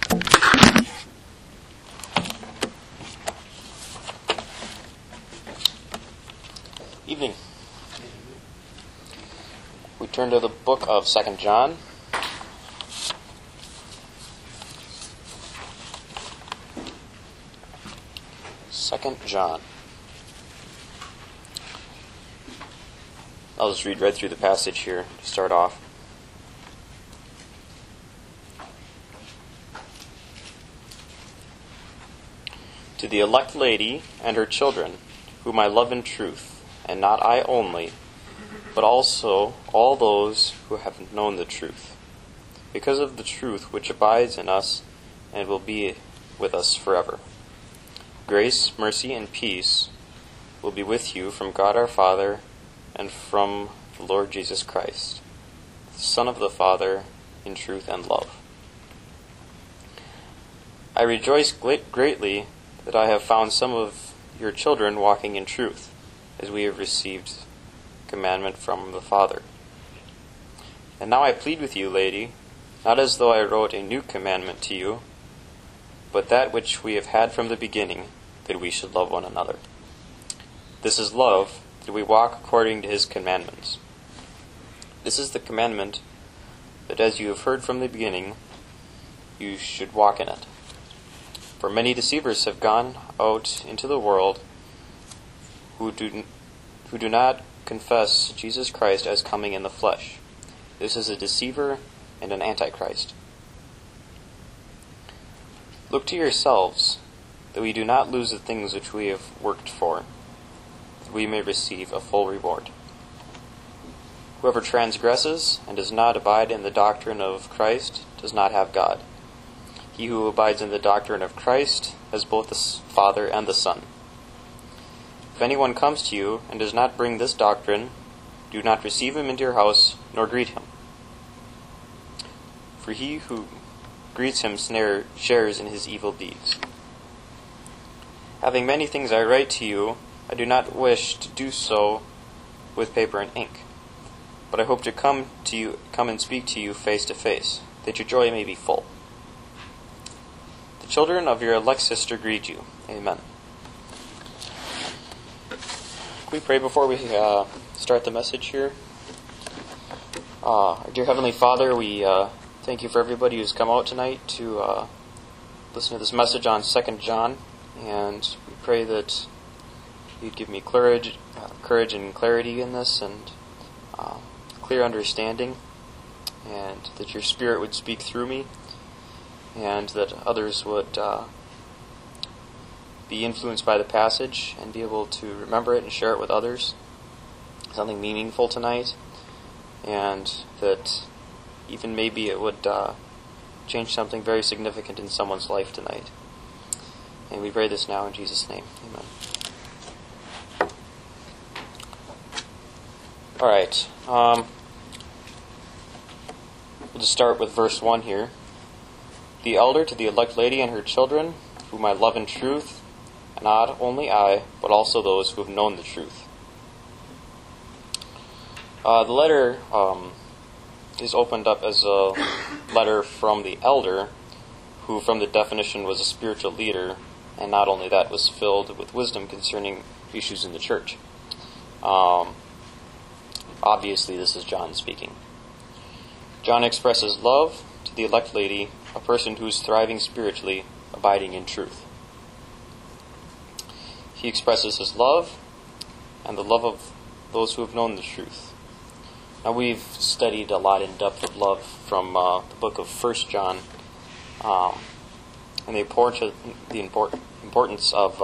Evening. We turn to the book of 2 John. Second John. I'll just read right through the passage here to start off. To the elect lady and her children, whom I love in truth, and not I only, but also all those who have known the truth, because of the truth which abides in us and will be with us forever. Grace, mercy, and peace will be with you from God our Father and from the Lord Jesus Christ, the Son of the Father, in truth and love. I rejoice greatly that I have found some of your children walking in truth, as we have received commandment from the Father. And now I plead with you, lady, not as though I wrote a new commandment to you, but that which we have had from the beginning, that we should love one another. This is love, that we walk according to his commandments. This is the commandment, that as you have heard from the beginning, you should walk in it. For many deceivers have gone out into the world who do not confess Jesus Christ as coming in the flesh. This is a deceiver and an antichrist. Look to yourselves, that we do not lose the things which we have worked for, that we may receive a full reward. Whoever transgresses and does not abide in the doctrine of Christ does not have God. He who abides in the doctrine of Christ has both the Father and the Son. If anyone comes to you and does not bring this doctrine, do not receive him into your house, nor greet him. For he who greets him shares in his evil deeds. Having many things I write to you, I do not wish to do so with paper and ink, but I hope to come and speak to you face to face, that your joy may be full. The children of your elect sister greet you. Amen. Can we pray before we start the message here? Dear Heavenly Father, we thank you for everybody who's come out tonight to listen to this message on 2 John, and we pray that you'd give me courage and clarity in this, and clear understanding, and that your Spirit would speak through me, and that others would be influenced by the passage and be able to remember it and share it with others. Something meaningful tonight, and that even maybe it would change something very significant in someone's life tonight. And we pray this now in Jesus' name. Amen. Alright. We'll just start with verse 1 here. The elder to the elect lady and her children, whom I love in truth, and not only I, but also those who have known the truth. The letter is opened up as a letter from the elder, who from the definition was a spiritual leader, and not only that, was filled with wisdom concerning issues in the church. Obviously, this is John speaking. John expresses love to the elect lady, a person who is thriving spiritually, abiding in truth. He expresses his love and the love of those who have known the truth. Now, we've studied a lot in depth of love from the book of 1 John, and the importance of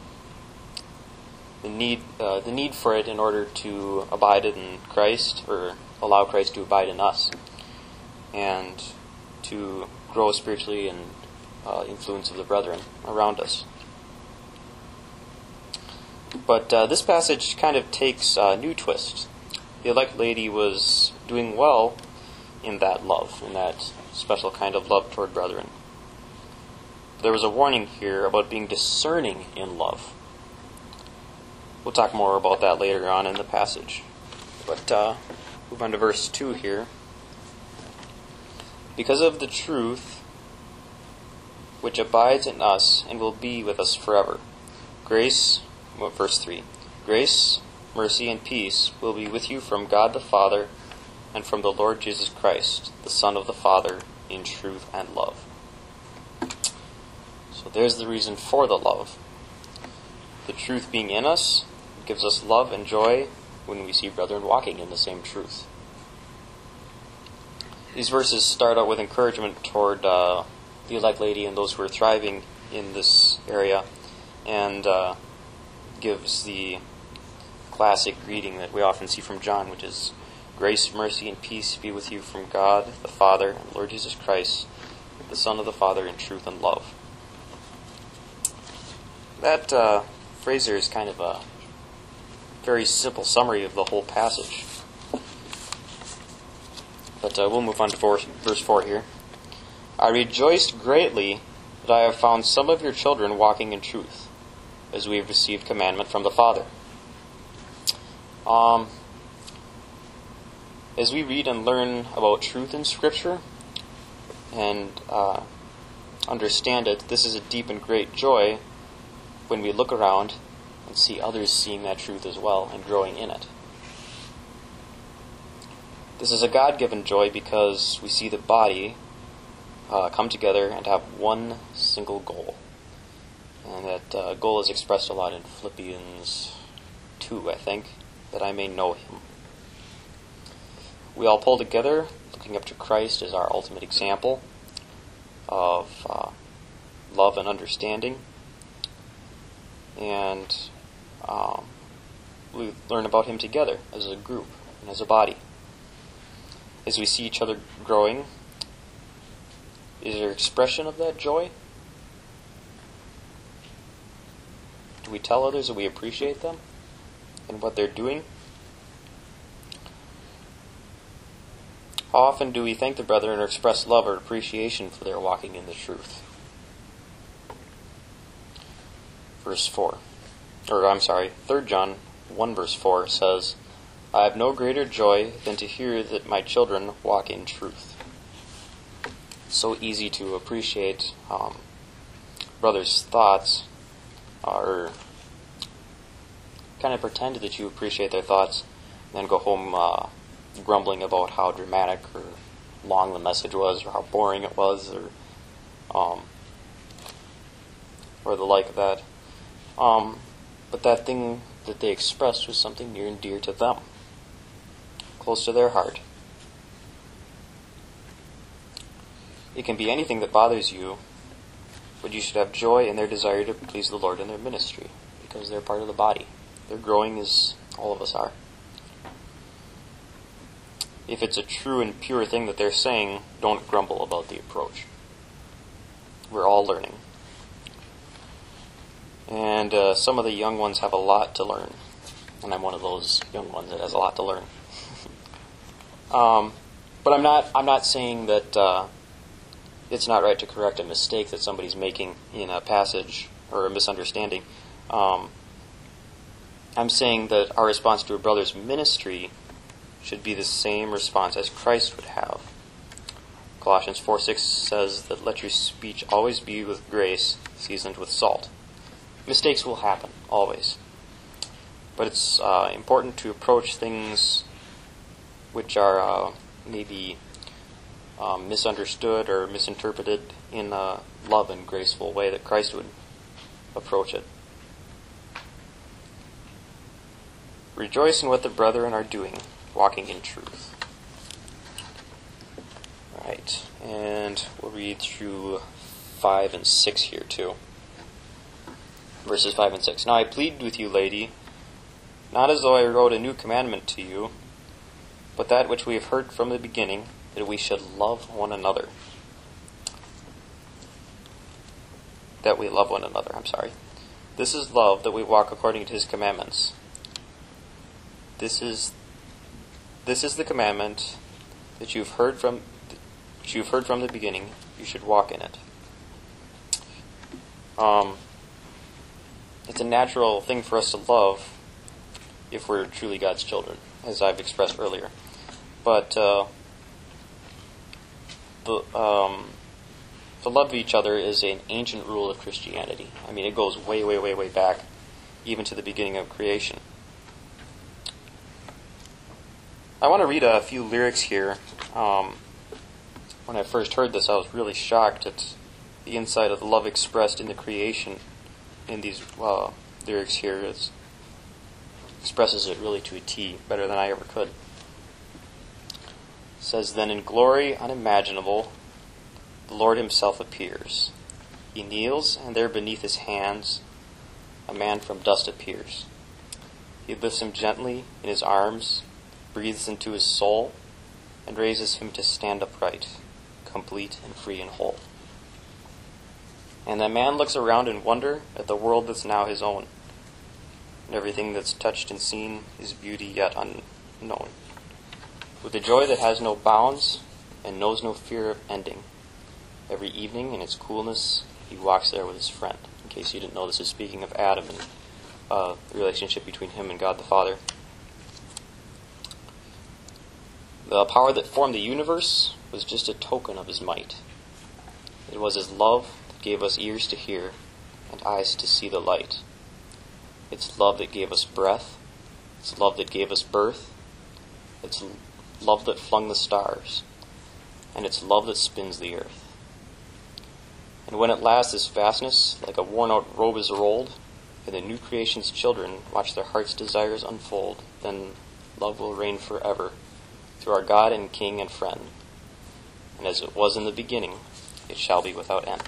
the need for it in order to abide in Christ, or allow Christ to abide in us, and to grow spiritually and influence of the brethren around us. But this passage kind of takes a new twist. The elect lady was doing well in that love, in that special kind of love toward brethren. There was a warning here about being discerning in love. We'll talk more about that later on in the passage. But move on to verse 2 here. Because of the truth which abides in us and will be with us forever. Verse 3. Grace, mercy, and peace will be with you from God the Father and from the Lord Jesus Christ, the Son of the Father, in truth and love. So there's the reason for the love. The truth being in us gives us love and joy when we see brethren walking in the same truth. These verses start out with encouragement toward the elect lady and those who are thriving in this area, and gives the classic greeting that we often see from John, which is, grace, mercy, and peace be with you from God the Father and Lord Jesus Christ, the Son of the Father, in truth and love. That phrase there is kind of a very simple summary of the whole passage. But we'll move on to verse 4 here. I rejoiced greatly that I have found some of your children walking in truth, as we have received commandment from the Father. As we read and learn about truth in Scripture and understand it, this is a deep and great joy when we look around and see others seeing that truth as well and growing in it. This is a God-given joy because we see the body come together and have one single goal. And that goal is expressed a lot in Philippians 2, I think, that I may know Him. We all pull together, looking up to Christ as our ultimate example of love and understanding. And we learn about Him together as a group and as a body. As we see each other growing, is there expression of that joy? Do we tell others that we appreciate them and what they're doing? How often do we thank the brethren or express love or appreciation for their walking in the truth? Verse 4. 3 John 1 verse 4 says, I have no greater joy than to hear that my children walk in truth. It's so easy to appreciate brothers' thoughts, or kind of pretend that you appreciate their thoughts, and then go home grumbling about how dramatic or long the message was, or how boring it was, or the like of that. But that thing that they expressed was something near and dear to them, close to their heart. It can be anything that bothers you, but you should have joy in their desire to please the Lord in their ministry, because they're part of the body. They're growing as all of us are. If it's a true and pure thing that they're saying, don't grumble about the approach. We're all learning. And some of the young ones have a lot to learn. And I'm one of those young ones that has a lot to learn. But I'm not saying that it's not right to correct a mistake that somebody's making in a passage or a misunderstanding. I'm saying that our response to a brother's ministry should be the same response as Christ would have. Colossians 4:6 says that let your speech always be with grace, seasoned with salt. Mistakes will happen, always. But it's important to approach things which are maybe misunderstood or misinterpreted in a love and graceful way that Christ would approach it. Rejoice in what the brethren are doing, walking in truth. Right, and we'll read through 5 and 6 here too. Verses 5 and 6. Now I plead with you, lady, not as though I wrote a new commandment to you, but that which we have heard from the beginning, that we should love one another. That we love one another, This is love, that we walk according to His commandments. This is the commandment that you've heard from the beginning. You should walk in it. It's a natural thing for us to love if we're truly God's children, as I've expressed earlier. But to love each other is an ancient rule of Christianity. I mean, it goes way, way, way, way back, even to the beginning of creation. I want to read a few lyrics here. When I first heard this, I was really shocked at the insight of the love expressed in the creation in these lyrics here. It expresses it really to a T, better than I ever could. It says, "Then in glory unimaginable, the Lord himself appears. He kneels, and there beneath his hands a man from dust appears. He lifts him gently in his arms, breathes into his soul, and raises him to stand upright, complete and free and whole. And that man looks around in wonder at the world that's now his own, and everything that's touched and seen his beauty yet unknown. With a joy that has no bounds and knows no fear of ending, every evening in its coolness he walks there with his friend." In case you didn't know, this is speaking of Adam and the relationship between him and God the Father. "The power that formed the universe was just a token of his might. It was his love that gave us ears to hear and eyes to see the light. It's love that gave us breath. It's love that gave us birth. It's love that flung the stars. And it's love that spins the earth. And when at last this vastness, like a worn-out robe, is rolled, and the new creation's children watch their heart's desires unfold, then love will reign forever through our God and King and friend. And as it was in the beginning, it shall be without end."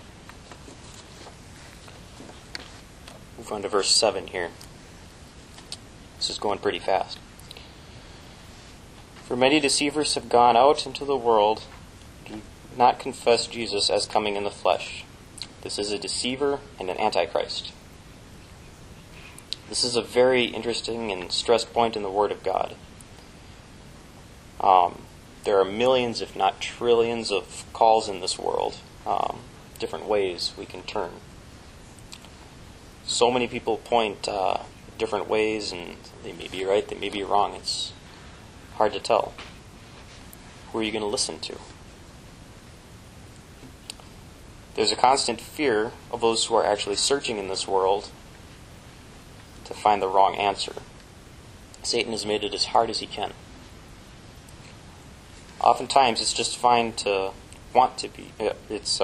Move on to verse 7 here. This is going pretty fast. "For many deceivers have gone out into the world, do not confess Jesus as coming in the flesh. This is a deceiver and an antichrist." This is a very interesting and stressed point in the Word of God. There are millions, if not trillions, of calls in this world, different ways we can turn. So many people point different ways, and they may be right, they may be wrong. It's hard to tell. Who are you going to listen to? There's a constant fear of those who are actually searching in this world to find the wrong answer. Satan has made it as hard as he can. Oftentimes, it's just fine to want to be. It's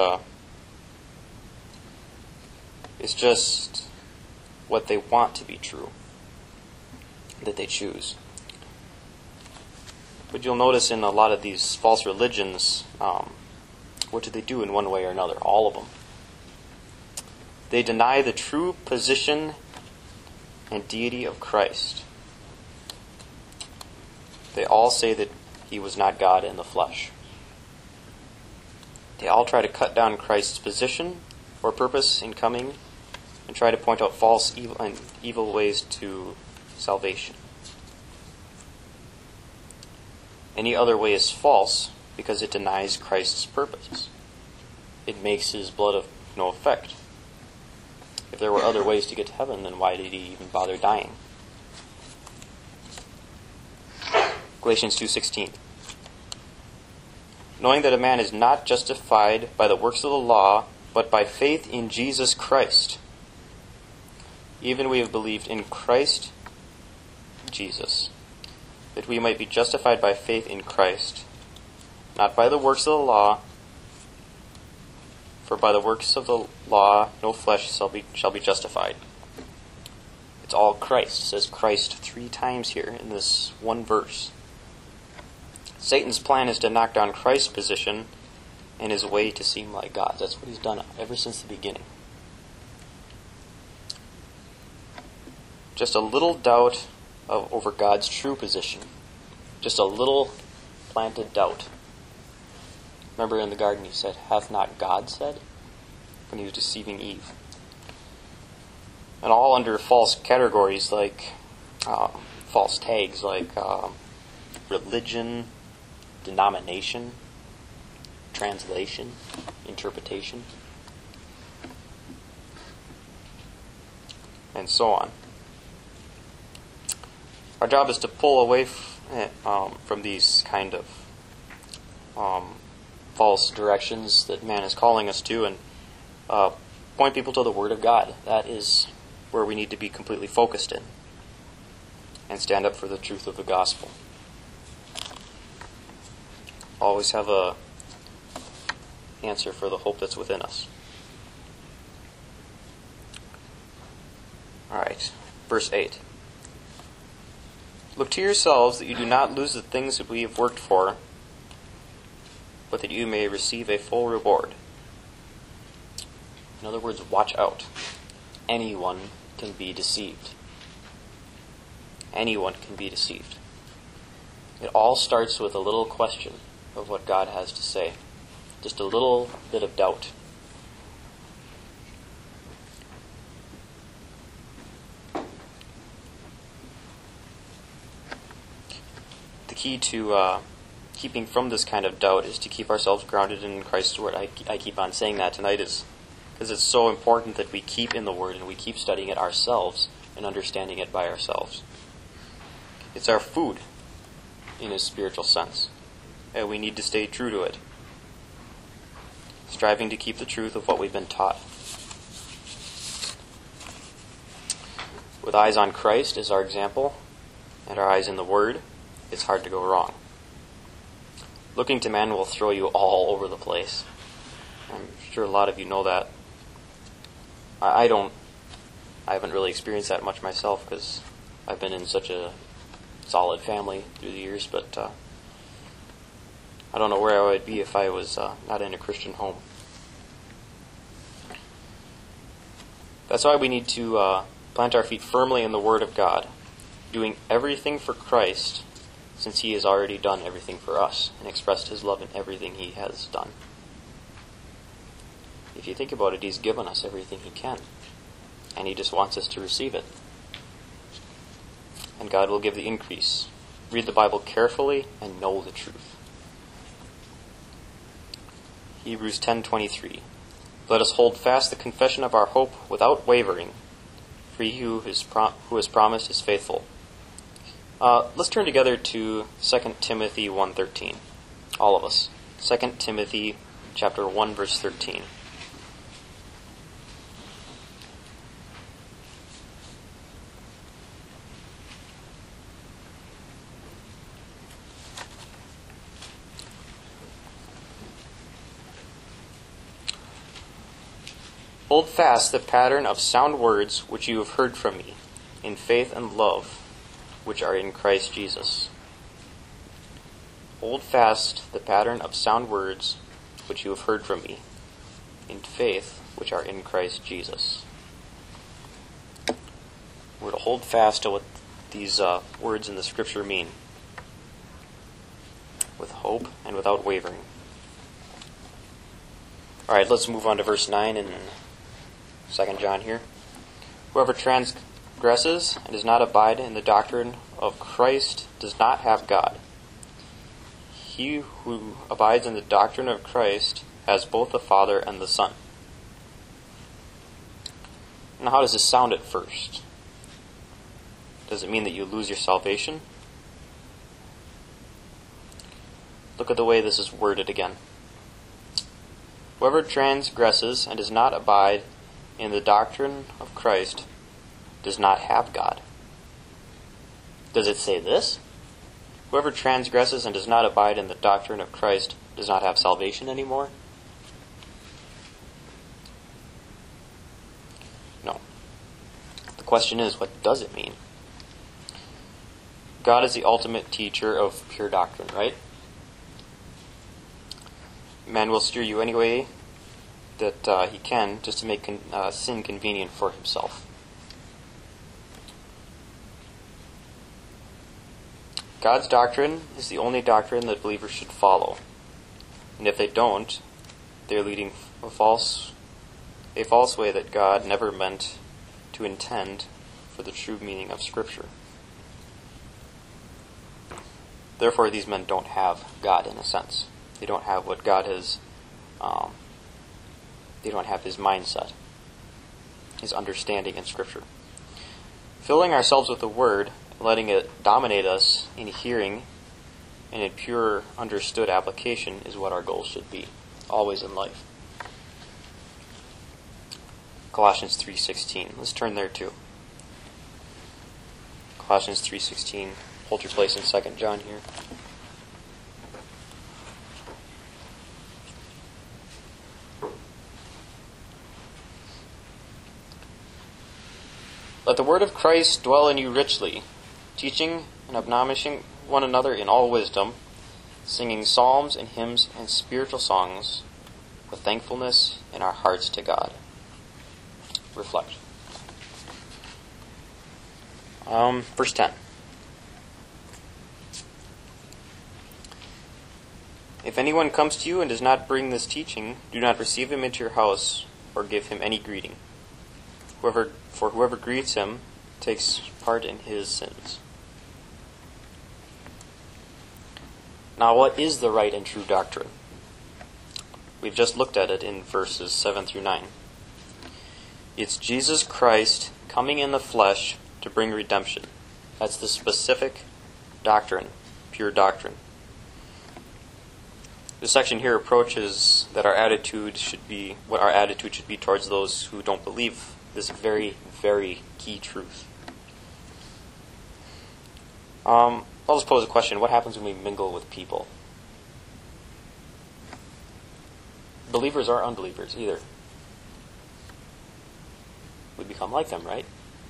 just what they want to be true that they choose. But you'll notice in a lot of these false religions, what do they do in one way or another? All of them. They deny the true position and deity of Christ. They all say that he was not God in the flesh. They all try to cut down Christ's position or purpose in coming and try to point out false evil ways to salvation. Any other way is false because it denies Christ's purpose. It makes his blood of no effect. If there were other ways to get to heaven, then why did he even bother dying? Galatians 2:16. "Knowing that a man is not justified by the works of the law, but by faith in Jesus Christ. Even we have believed in Christ Jesus, that we might be justified by faith in Christ, not by the works of the law, for by the works of the law no flesh shall be justified." It's all Christ. It says Christ 3 times here in this one verse. Satan's plan is to knock down Christ's position and his way to seem like God. That's what he's done ever since the beginning. Just a little doubt over God's true position. Just a little planted doubt. Remember in the garden he said, "Hath not God said?" when he was deceiving Eve. And all under false categories like false tags like religion, denomination, translation, interpretation, and so on. Our job is to pull away from these kind of false directions that man is calling us to, and point people to the Word of God. That is where we need to be completely focused in, and stand up for the truth of the gospel. Always have a answer for the hope that's within us. Alright, verse 8. Look to yourselves that you do not lose the things that we have worked for, but that you may receive a full reward. In other words, watch out. Anyone can be deceived. Anyone can be deceived. It all starts with a little question of what God has to say. Just a little bit of doubt. The key to keeping from this kind of doubt is to keep ourselves grounded in Christ's Word. I keep on saying that tonight because it's so important that we keep in the Word and we keep studying it ourselves and understanding it by ourselves. It's our food in a spiritual sense, and we need to stay true to it, striving to keep the truth of what we've been taught. With eyes on Christ as our example, and our eyes in the Word, it's hard to go wrong. Looking to man will throw you all over the place. I'm sure a lot of you know that. I haven't really experienced that much myself because I've been in such a solid family through the years, but I don't know where I would be if I was not in a Christian home. That's why we need to plant our feet firmly in the Word of God, doing everything for Christ, since He has already done everything for us and expressed His love in everything He has done. If you think about it, He's given us everything He can, and He just wants us to receive it. And God will give the increase. Read the Bible carefully and know the truth. Hebrews 10:23. Let us hold fast the confession of our hope without wavering, for He who has promised is faithful. Let's turn together to 2 Timothy 1:13. All of us. 2 Timothy chapter 1, verse 13. Hold fast the pattern of sound words which you have heard from me, in faith and love, which are in Christ Jesus. Hold fast the pattern of sound words which you have heard from me, in faith which are in Christ Jesus. We're to hold fast to what these words in the Scripture mean, with hope and without wavering. Alright, let's move on to verse 9 in 2 John here. Whoever transgresses and does not abide in the doctrine of Christ does not have God. He who abides in the doctrine of Christ has both the Father and the Son. Now, how does this sound at first? Does it mean that you lose your salvation? Look at the way this is worded again. Whoever transgresses and does not abide in the doctrine of Christ does not have God. Does it say this? Whoever transgresses and does not abide in the doctrine of Christ does not have salvation anymore? No. The question is, what does it mean? God is the ultimate teacher of pure doctrine, right? Man will steer you any way that he can, just to make sin convenient for himself. God's doctrine is the only doctrine that believers should follow. And if they don't, they're leading a false way that God never meant to intend for the true meaning of Scripture. Therefore, these men don't have God in a sense. They don't have what God has they don't have His mindset, His understanding in Scripture. Filling ourselves with the Word, letting it dominate us in hearing, and in pure understood application is what our goal should be, always in life. Colossians 3:16. Let's turn there too. Colossians 3:16. Hold your place in 2 John here. Let the word of Christ dwell in you richly, teaching and admonishing one another in all wisdom, singing psalms and hymns and spiritual songs with thankfulness in our hearts to God. Reflect. Verse 10. If anyone comes to you and does not bring this teaching, do not receive him into your house or give him any greeting. For whoever greets him takes part in his sins. Now, what is the right and true doctrine? We've just looked at it in verses 7 through 9. It's Jesus Christ coming in the flesh to bring redemption. That's the specific doctrine, pure doctrine. This section here approaches that what our attitude should be towards those who don't believe this very, very key truth. I'll just pose a question. What happens when we mingle with people? Believers or unbelievers, either. We become like them, right?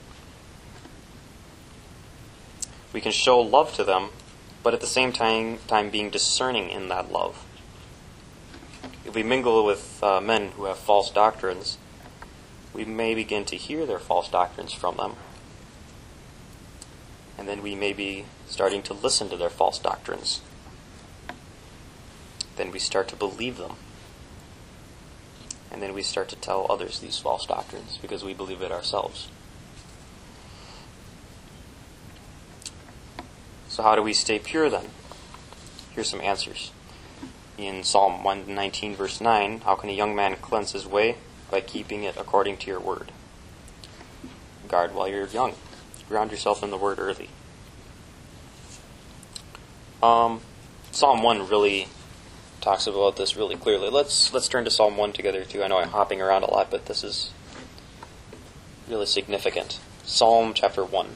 We can show love to them, but at the same time being discerning in that love. If we mingle with men who have false doctrines, we may begin to hear their false doctrines from them. And then we may be starting to listen to their false doctrines. Then we start to believe them. And then we start to tell others these false doctrines because we believe it ourselves. So how do we stay pure then? Here's some answers. In Psalm 119 verse 9, how can a young man cleanse his way? By keeping it according to your word. Guard while you're young. Ground yourself in the word early. Psalm 1 really talks about this really clearly. Let's turn to Psalm 1 together too. I know I'm hopping around a lot, but this is really significant. Psalm chapter 1.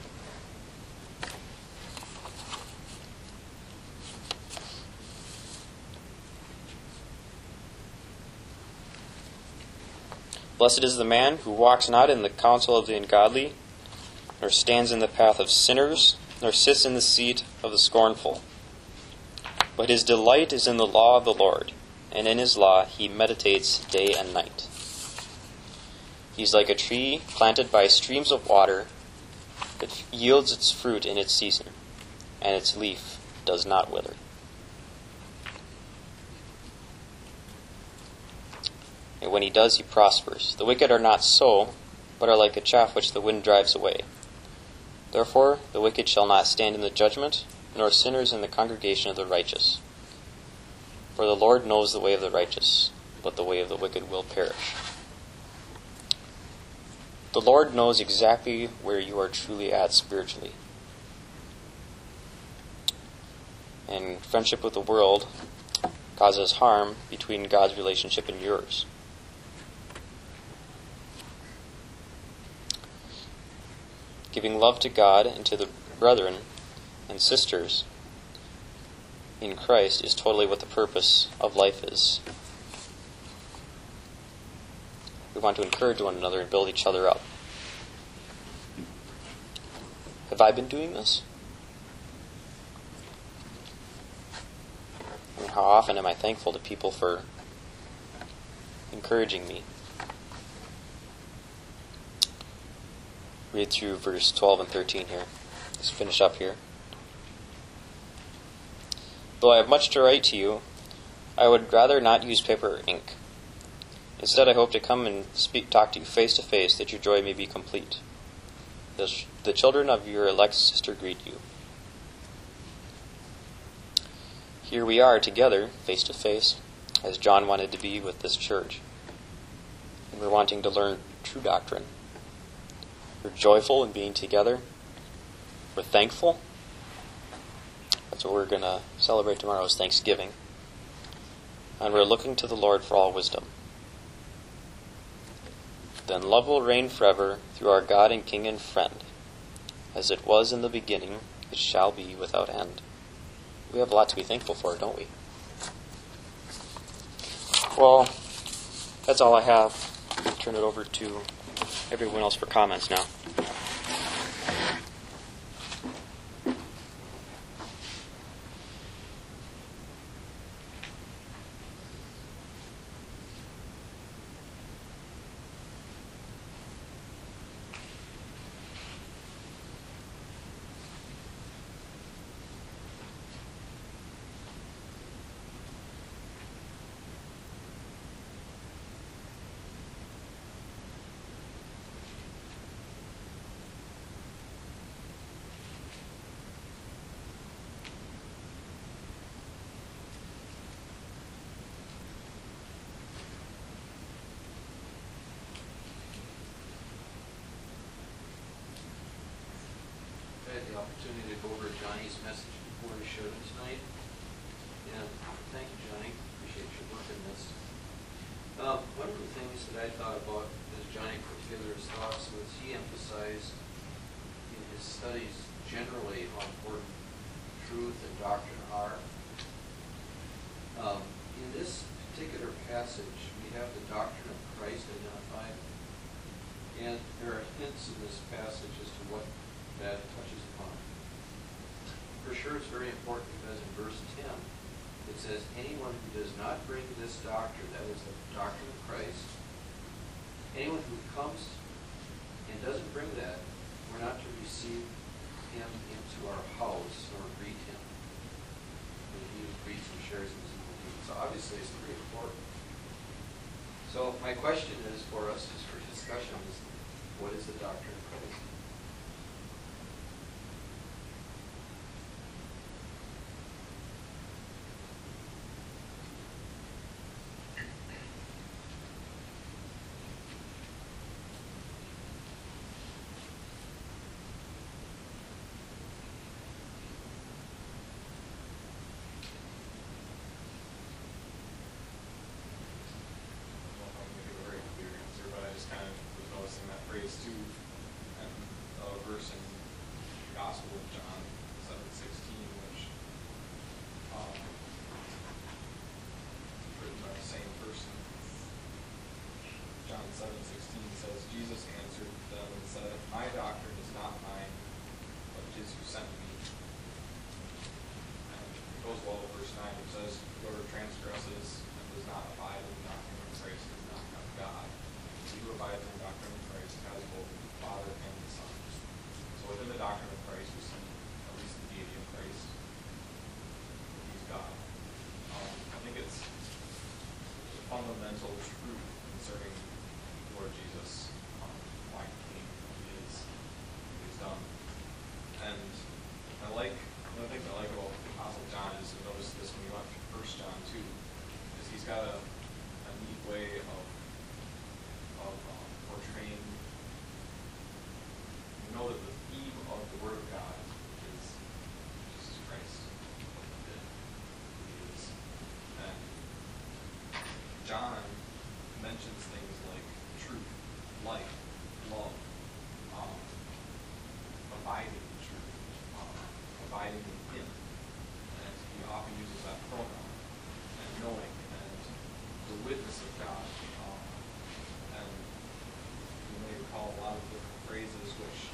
Blessed is the man who walks not in the counsel of the ungodly, nor stands in the path of sinners, nor sits in the seat of the scornful. But his delight is in the law of the Lord, and in his law he meditates day and night. He is like a tree planted by streams of water that yields its fruit in its season, and its leaf does not wither. And when he does, he prospers. The wicked are not so, but are like a chaff which the wind drives away. Therefore the wicked shall not stand in the judgment, nor sinners in the congregation of the righteous. For the Lord knows the way of the righteous, but the way of the wicked will perish. The Lord knows exactly where you are truly at spiritually. And friendship with the world causes harm between God's relationship and yours. Giving love to God and to the brethren and sisters in Christ is totally what the purpose of life is. We want to encourage one another and build each other up. Have I been doing this? I mean, how often am I thankful to people for encouraging me? Read through verse 12 and 13 here. Let's finish up here. Though I have much to write to you, I would rather not use paper or ink. Instead, I hope to come and talk to you face to face, that your joy may be complete. The children of your elect sister greet you. Here we are together, face to face, as John wanted to be with this church. And we're wanting to learn true doctrine. We're joyful in being together. We're thankful. That's what we're going to celebrate tomorrow is Thanksgiving. And we're looking to the Lord for all wisdom. Then love will reign forever through our God and King and friend. As it was in the beginning, it shall be without end. We have a lot to be thankful for, don't we? Well, that's all I have. I'll turn it over to everyone else for comments now. The opportunity to go over Johnny's message before he showed it tonight. And thank you, Johnny. Appreciate your work in this. One of the things that I thought about as Johnny put together his thoughts was he emphasized in his studies generally how important truth and doctrine are. In this particular passage, we have the doctrine of Christ identified. And there are hints in this passage as to what that touches upon. For sure it's very important because in verse 10 it says, anyone who does not bring this doctrine, that is the doctrine of Christ, anyone who comes and doesn't bring that, we're not to receive him into our house or greet him when he greets and shares his evil deeds. So obviously it's pretty important. So my question is for us, just for discussion, is what is the doctrine of Christ? Too, and a verse in the Gospel of John 7:16, which written by the same person. John 7:16 says, Jesus answered them and said, my doctrine is not mine, but his who sent me. And it goes well with verse 9, which says, whoever transgresses and does not abide in the doctrine of Christ is not of God. He who abides in the doctrine of Christ has both the Father and the Son. So within the doctrine of Christ, we see at least the deity of Christ. He's God. I think it's a fundamental truth concerning Lord Jesus, why he came, what he is, what he's done. And one of the things I like about the Apostle John is, we noticed this when we went through 1 John 2, is he's got a neat way of portraying. We know that the theme of the Word of God is Jesus Christ, what he did, who he is. And John mentions things like truth, life, love, abiding in truth, abiding in him. And he often uses that pronoun, and knowing, and the witness of God. And you may recall a lot of different phrases which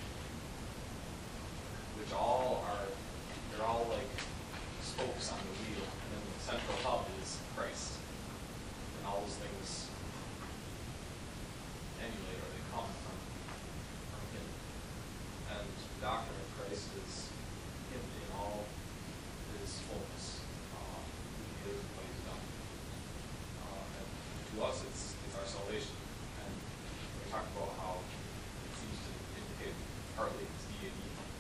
all are, they're all like spokes on the wheel, and then the central hub is Christ. And all those things emulate, or they come from him. And the doctrine of Christ is him in all his fullness, who he is and what he's done. And to us, it's our salvation. And we talked about how it seems to indicate partly his deity.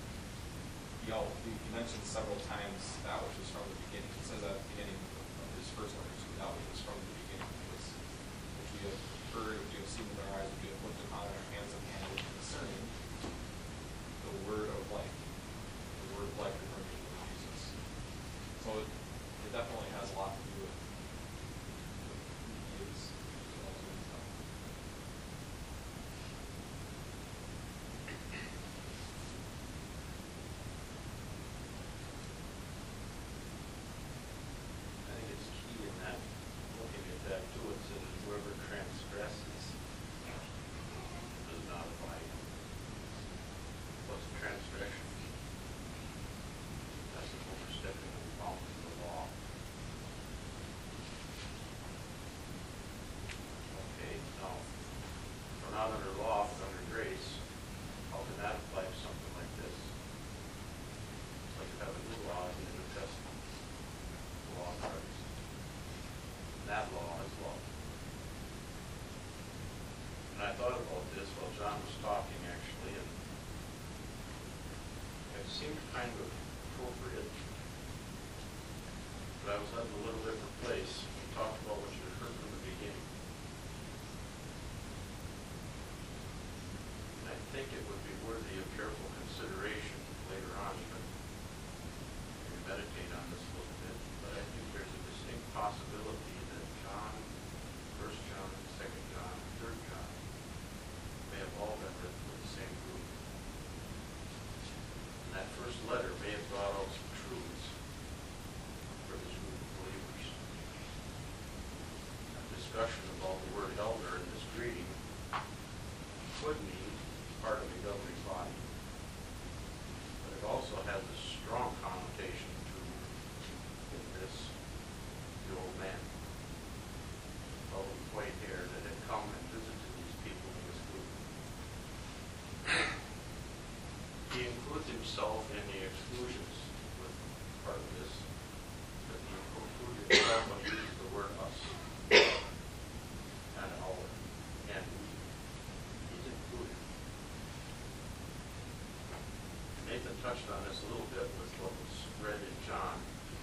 He mentions several times that which is from the beginning. It says at the beginning of his first letter to that which was from the beginning, which we have heard, which we have seen with our eyes, which we have looked upon in our hands and handled concerning the word of life. The word of life referring to Jesus. thought about this while John was talking, actually, and it seemed kind of appropriate. But I was at a little different place. We talked about what you heard from the beginning. And I think it would be worthy of careful consideration later on, even if you meditate on this a little bit. But I think there's a distinct possibility that John, 1 John, 2 John, 3 John, may have all been written to the same group. And that first letter may have brought out some truths for this group of believers. A discussion about the word elder in this greeting could mean part of the governing body, but it also has a strong connotation to this, the old man, old white hair that had come and visited these people in this group. He includes himself in the exclusions with part of this, but he includes himself when he uses the word us and our and we. He's included. Nathan touched on this a little bit with what was read in John,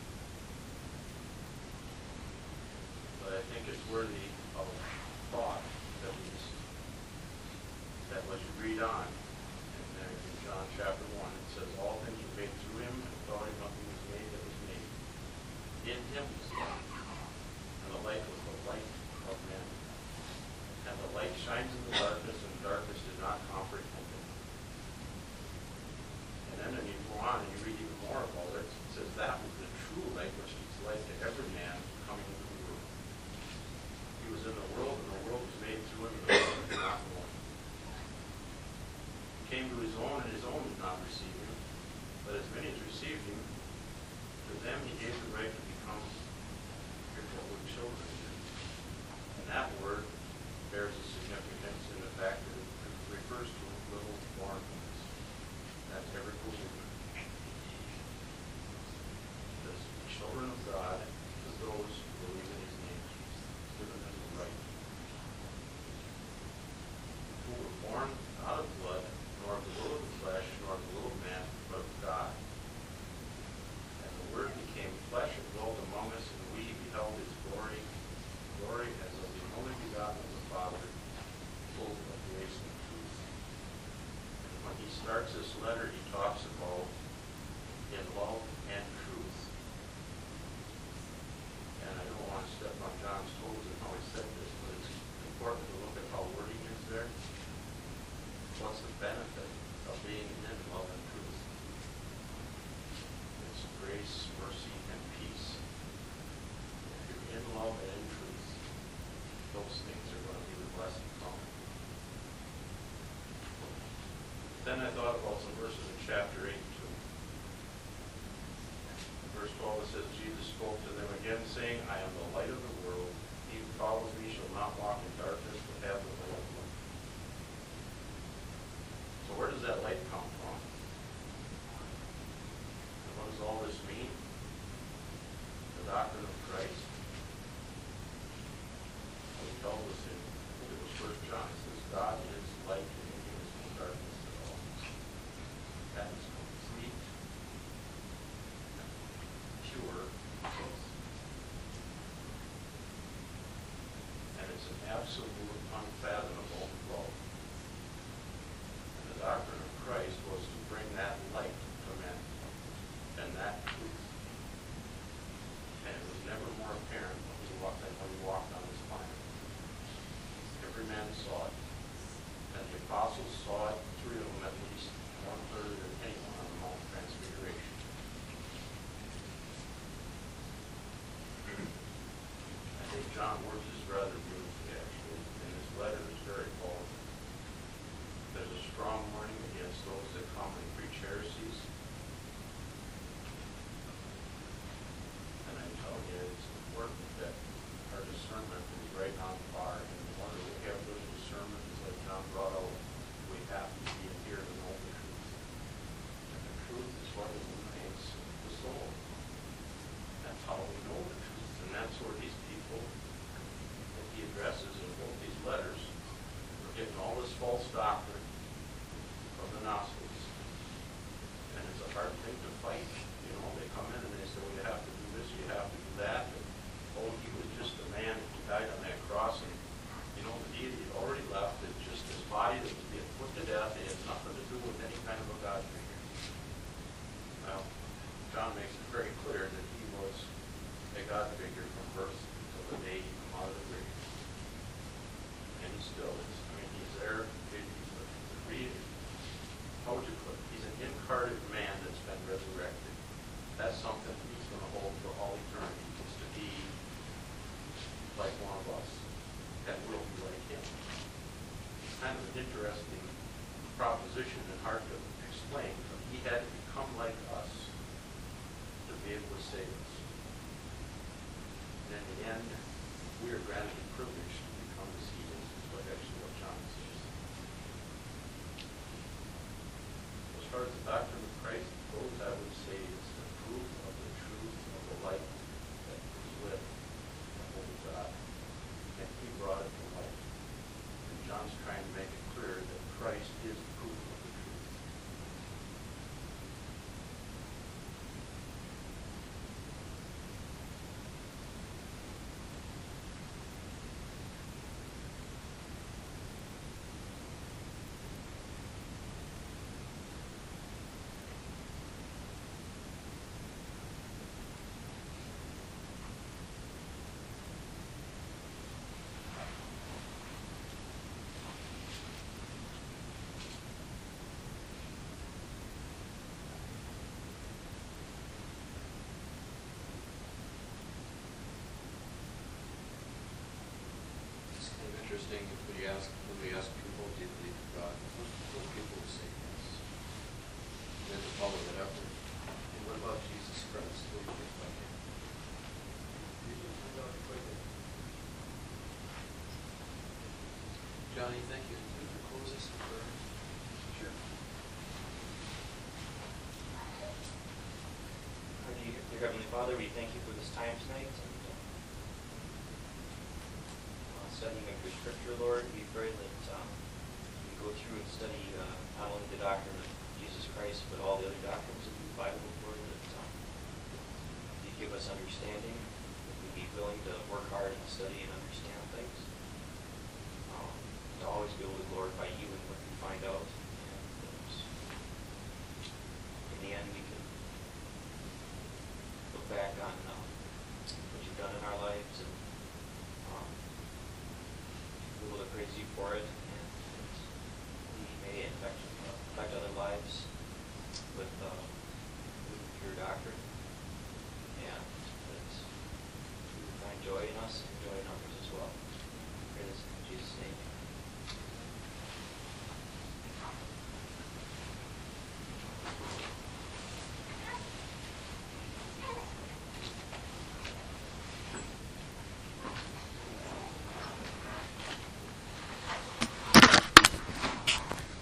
but I think it's worthy of thought, at least, that was you read on in there in John chapter 1. It says, all things were made through him, and without him nothing was made that was made. In him was life, and the light was the light of men. And the light shines in the darkness, and the darkness did not comprehend it. And then when you go on and you read even more about it, it says that was the true light which gives light to every man coming into the world. He was in the world, and the world was made through him, and the world did not know him. He came to his own, and his own did not receive him. But as many as received him, to them he gave the right to become your children. And that word bears a significance in the fact that it refers to little born ones. That's every believer. The children of God is those who believe in his name, given them the right. Who were born not of blood, nor of the will of the flesh, nor of the will of man, but of God. And the Word became flesh and dwelt among us, and we beheld his glory, glory as of the only begotten of the Father, full of grace and truth. And when he starts this letter, he talks about in love and truth. And I don't want to step on John's toes in how he said this, but it's important to look at how wording is there. What's the benefit of being in love and truth? It's grace, mercy, and peace. If you're in love and in truth, those things are going to be the blessing from it. Then I thought about some verses in chapter 8 too. Verse 12 it says, Jesus spoke to them again, saying, I am the light of the world. He who follows me shall not walk in darkness, but have the light of life. So where does that light come from? And what does all this mean? The doctrine of Christ. He tells us in, I think it was 1 John, it says, God is light and in him is no darkness at all. That is complete, pure truth. And it's an absolute, unfathomable love. And the doctrine of Christ was to bring that light to men and that truth. And it was never more apparent when he walked on this planet. Every man saw it. And the apostles saw it, 3 of them at least, 1/3 of anyone on the Mount of Transfiguration. I think John works this rather beautifully, actually, and his letter is very powerful. There's a strong warning against those that come and preach heresies. And I tell you, it's important that our discernment is right on par. And the one that we have good discernment is like John brought out, we have to be here to know the truth. And the truth is what illuminates the soul. That's how we know the truth. And that's where these people that he had kind of an interesting proposition and hard to explain, but he had to become like us to be able to save us. And in the end, we are granted the privilege to become as he is, is what actually what John says. As far as the doctrine of Christ goes, I would say it's the proof of the truth of the light that was with the Holy God. And he brought it to light. And John's trying to make it clear that Christ is proof of the truth. It's kind of interesting if we ask people, do you believe in God? Most people will say yes. And then to follow that up with, and what about Jesus Christ? What do you think about him? Johnny, thank you. Would you close us in prayer? Sure. Dear Heavenly Father, we thank you for this time tonight and studying of your Scripture, Lord. We pray that we go through and study not only the doctrine of Jesus Christ, but all the other doctrines of the Bible, Lord, that you give us understanding, that we be willing to work hard and study and understand things, to always be able to glorify you in what we find out, and in the end we can look back on what you've done in our lives and be able to praise you for it.